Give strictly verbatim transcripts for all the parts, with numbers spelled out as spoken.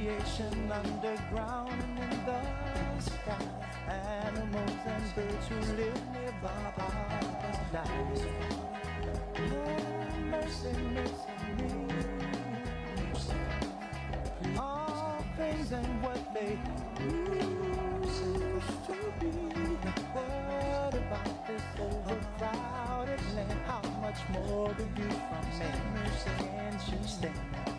creation underground and in the sky. Animals and birds who live nearby our lives. Oh, mercy, mercy me. All things and what they used to be. What about this overcrowded land? How much more do you from man? Mercy and she stand.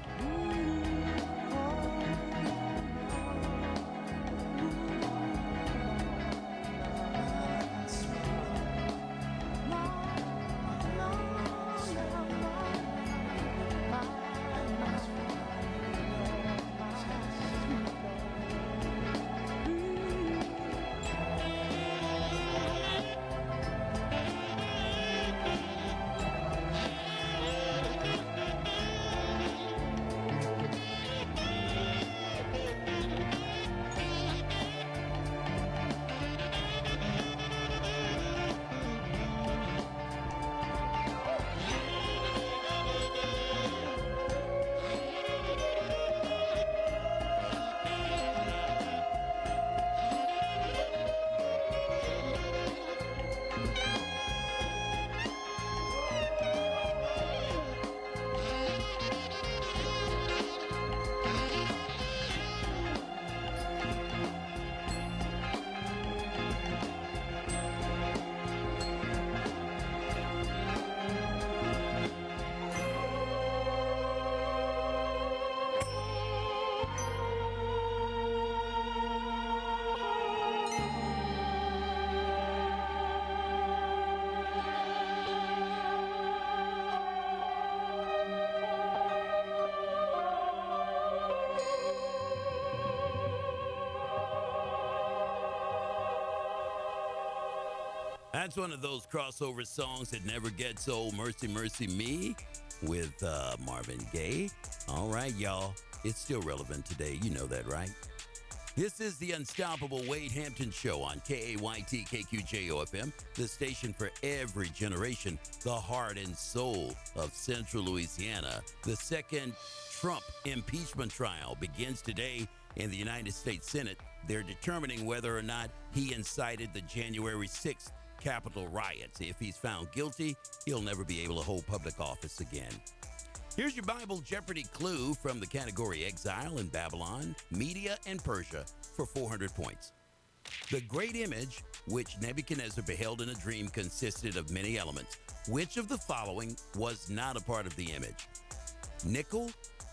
That's one of those crossover songs that never gets old. Mercy, Mercy Me with uh, Marvin Gaye. All right, y'all. It's still relevant today. You know that, right? This is the Unstoppable Wade Hampton Show on K A Y T K Q J O F M, the station for every generation, the heart and soul of Central Louisiana. The second Trump impeachment trial begins today in the United States Senate. They're determining whether or not he incited the January sixth Capitol riots. If he's found guilty, he'll never be able to hold public office again. Here's your Bible Jeopardy clue from the category Exile in Babylon, Media, and Persia for four hundred points. The great image which Nebuchadnezzar beheld in a dream consisted of many elements. Which of the following was not a part of the image? Nickel,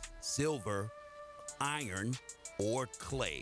silver, iron, or clay?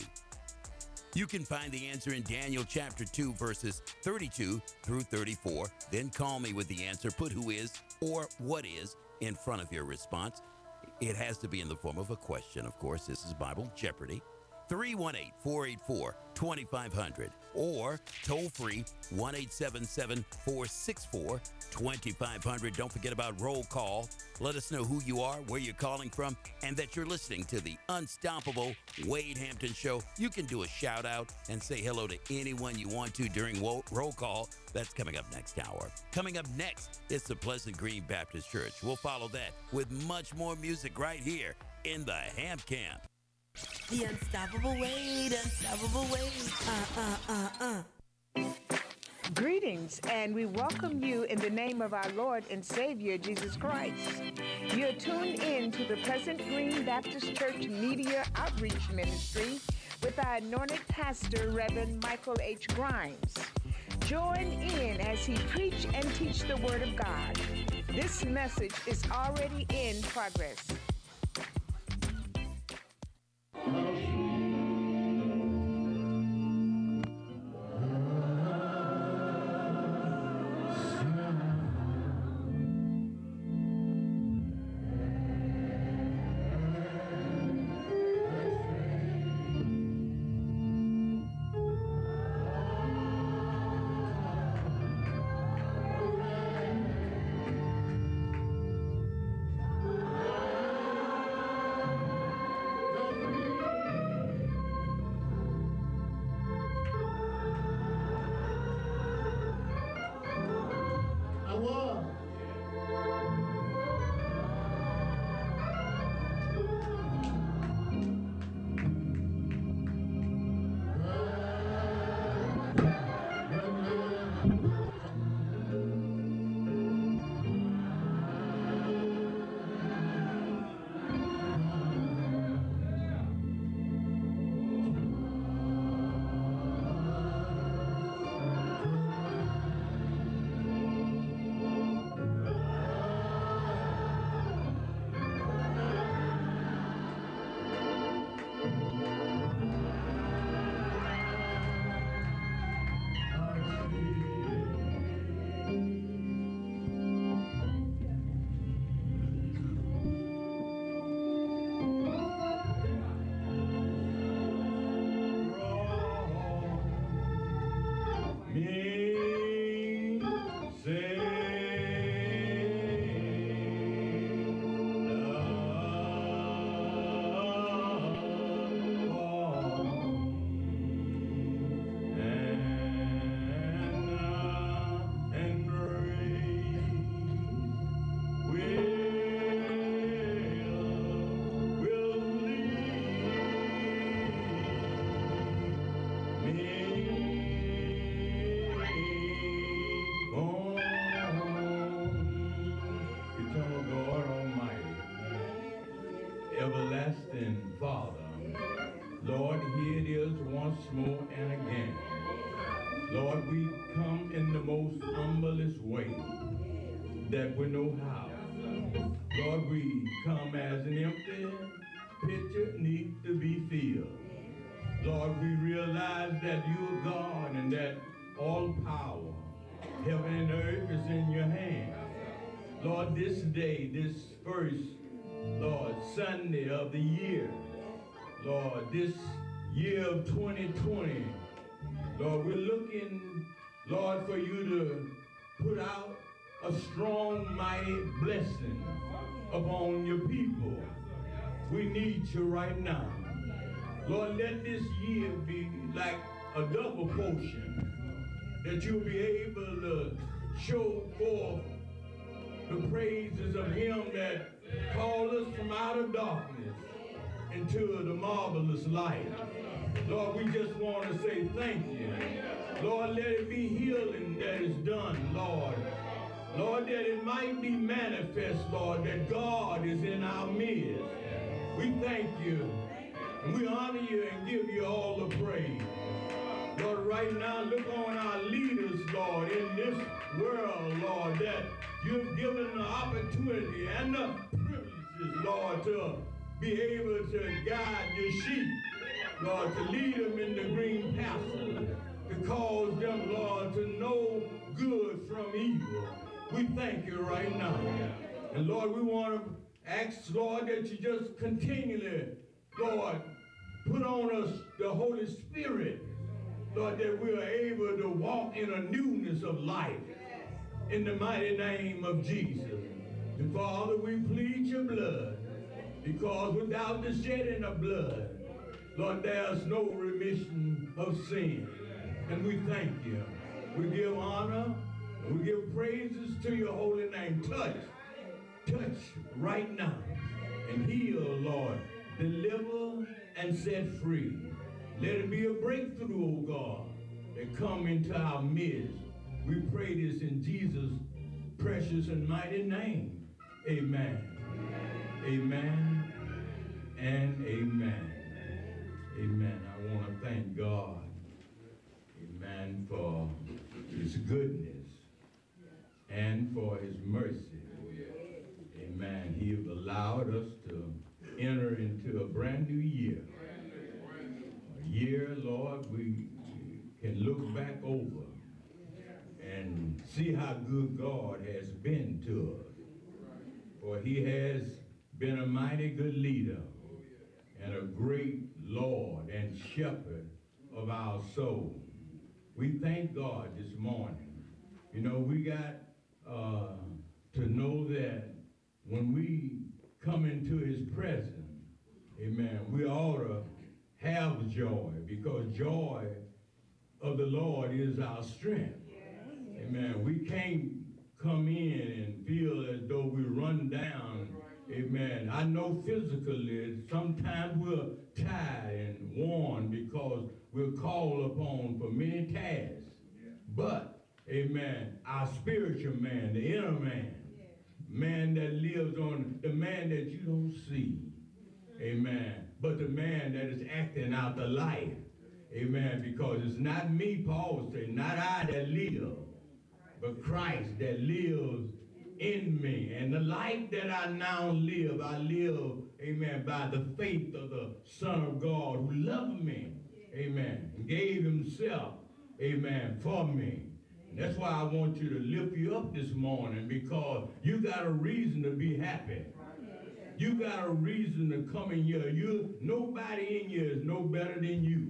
You can find the answer in Daniel chapter two, verses thirty-two through thirty-four. Then call me with the answer. Put who is or what is in front of your response. It has to be in the form of a question, of course. This is Bible Jeopardy. three one eight, four eight four, two five zero zero or toll free one eight seven seven, four six four, two five zero zero. Don't forget about roll call. Let us know who you are, where you're calling from, and that you're listening to the Unstoppable Wade Hampton Show. You can do a shout out and say hello to anyone you want to during wo- roll call. That's coming up next hour. Coming up next, it's the Pleasant Green Baptist Church. We'll follow that with much more music right here in the Hamp Camp. The Unstoppable Wade, Unstoppable Wade. Uh, uh, uh, uh. Greetings, and we welcome you in the name of our Lord and Savior, Jesus Christ. You're tuned in to the Pleasant Green Baptist Church Media Outreach Ministry with our anointed pastor, Reverend Michael H. Grimes. Join in as he preach and teach the Word of God. This message is already in progress. Lord, here it is once more and again. Lord, we come in the most humblest way that we know how. Lord, we come as an empty pitcher needs to be filled. Lord, we realize that you are God and that all power, heaven and earth is in your hands. Lord, this day, this first, Lord, Sunday of the year, Lord, this year of twenty twenty, Lord, we're looking, Lord, for you to put out a strong, mighty blessing upon your people. We need you right now. Lord, let this year be like a double portion, that you'll be able to show forth the praises of him that called us from out of darkness into the marvelous light. Lord, we just want to say thank you. Lord, let it be healing that is done, Lord. Lord, that it might be manifest, Lord, that God is in our midst. We thank you, and we honor you and give you all the praise. Lord, right now, look on our leaders, Lord, in this world, Lord, that you've given the opportunity and the privileges, Lord, to be able to guide your sheep, Lord, to lead them in the green pastures, to cause them, Lord, to know good from evil. We thank you right now. And Lord, we want to ask, Lord, that you just continually, Lord, put on us the Holy Spirit, Lord, that we are able to walk in a newness of life in the mighty name of Jesus. And Father, we plead your blood, because without the shedding of blood, Lord, there's no remission of sin. And we thank you. We give honor and we give praises to your holy name. Touch, touch right now and heal, Lord. Deliver and set free. Let it be a breakthrough, oh God, that come into our midst. We pray this in Jesus' precious and mighty name. Amen. Amen and amen. Amen. I want to thank God, amen, for his goodness and for his mercy. Amen. He has allowed us to enter into a brand new year. A year, Lord, we can look back over and see how good God has been to us. For he has been a mighty good leader and a great Lord and shepherd of our soul. We thank God this morning. You know, we got uh, to know that when we come into his presence, amen, we ought to have joy, because joy of the Lord is our strength. Amen. We can't come in and feel as though we run down. Amen. I know physically sometimes we're tired and worn because we're called upon for many tasks. But, amen, our spiritual man, the inner man, man that lives on, the man that you don't see, amen, but the man that is acting out the life, amen, because it's not me, Paul said, not I that live, but Christ that lives in me. And the life that I now live, I live, amen, by the faith of the Son of God who loved me, amen, and gave himself, amen, for me. And that's why I want you to lift you up this morning, because you got a reason to be happy. You got a reason to come in here. You, nobody in here is no better than you.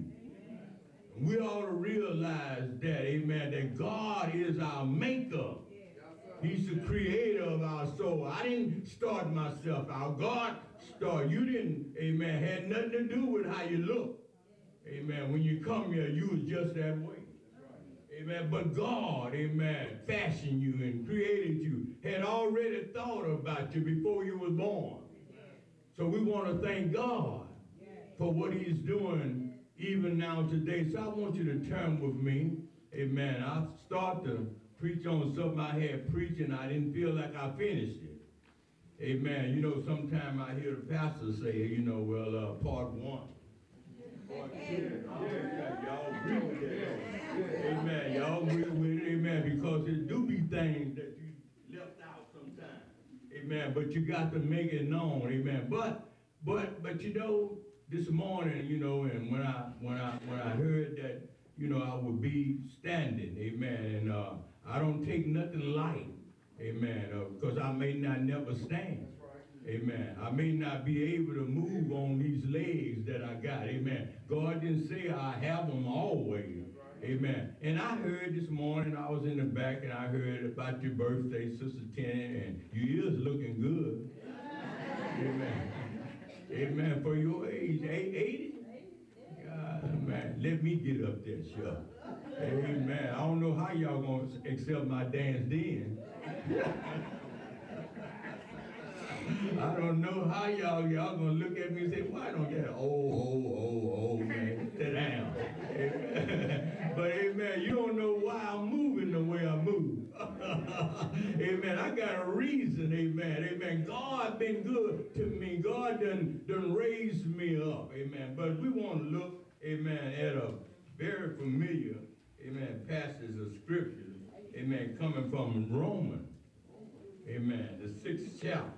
And we ought to realize that, amen, that God is our maker. He's the creator of our soul. I didn't start myself out. God started. You didn't, amen, had nothing to do with how you look. Amen. When you come here, you was just that way. Amen. But God, amen, fashioned you and created you, had already thought about you before you was born. So we want to thank God for what he's doing even now today. So I want you to turn with me. Amen. I'll start to preach on something I had preached and I didn't feel like I finished it. Amen. You know, sometimes I hear the pastor say, you know, well, uh, part one. Yeah, yeah, y'all agree with that. Amen. Y'all agree with it, amen, because there do be things that you left out sometimes. Amen. But you got to make it known, amen. But but but you know, this morning, you know, and when I when I when I heard that, you know, I would be standing, amen, and uh, I don't take nothing light, amen, because uh, I may not never stand. Amen. I may not be able to move on these legs that I got. Amen. God didn't say I have them always. Amen. And I heard this morning, I was in the back, and I heard about your birthday, Sister Tenny, and you is looking good. Amen. Amen. For your age, eighty? God, man, let me get up there, sure. Amen. I don't know how y'all going to accept my dance then. I don't know how y'all y'all gonna look at me and say, why don't that old, old, old, old man sit down? Amen. But amen, you don't know why I'm moving the way I move. Amen. I got a reason, amen. Amen. God been good to me. God done, done raised me up. Amen. But we want to look, amen, at a very familiar, amen, passage of scriptures, amen, coming from Romans. Amen. The sixth chapter.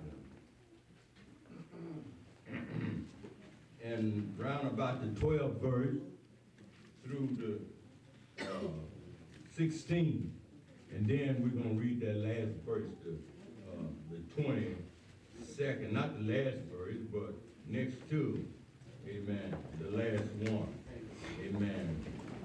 And round about the twelfth verse through the uh, sixteenth, and then we're going to read that last verse, the, uh, the twenty-second, not the last verse, but next to, amen, the last one, amen.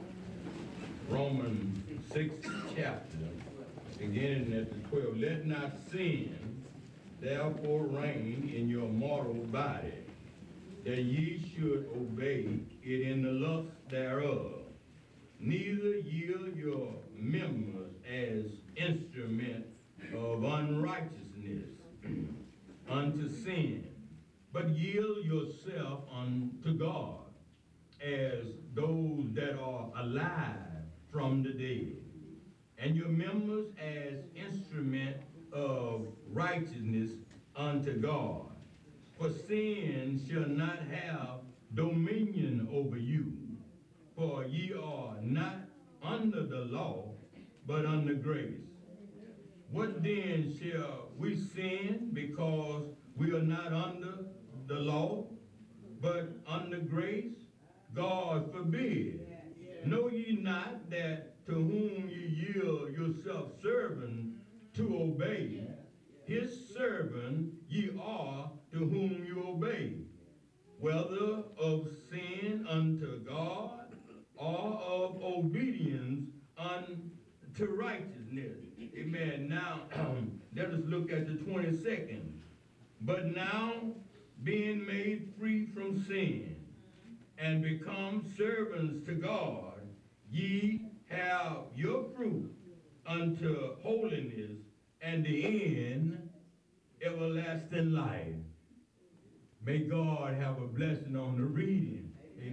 Romans sixth chapter, beginning at the twelfth. Let not sin therefore reign in your mortal body, that ye should obey it in the lust thereof. Neither yield your members as instruments of unrighteousness unto sin, but yield yourself unto God as those that are alive from the dead, and your members as instruments of righteousness unto God. For sin shall not have dominion over you, for ye are not under the law, but under grace. What then shall we sin because we are not under the law, but under grace? God forbid. Know ye not that to whom ye yield yourself servants to obey, his servant ye are to whom you obey, whether of sin unto God or of obedience unto righteousness. Amen. Now, let us look at the twenty-second. But now, being made free from sin and become servants to God, ye have your fruit unto holiness, and the end, everlasting life. May God have a blessing on the reading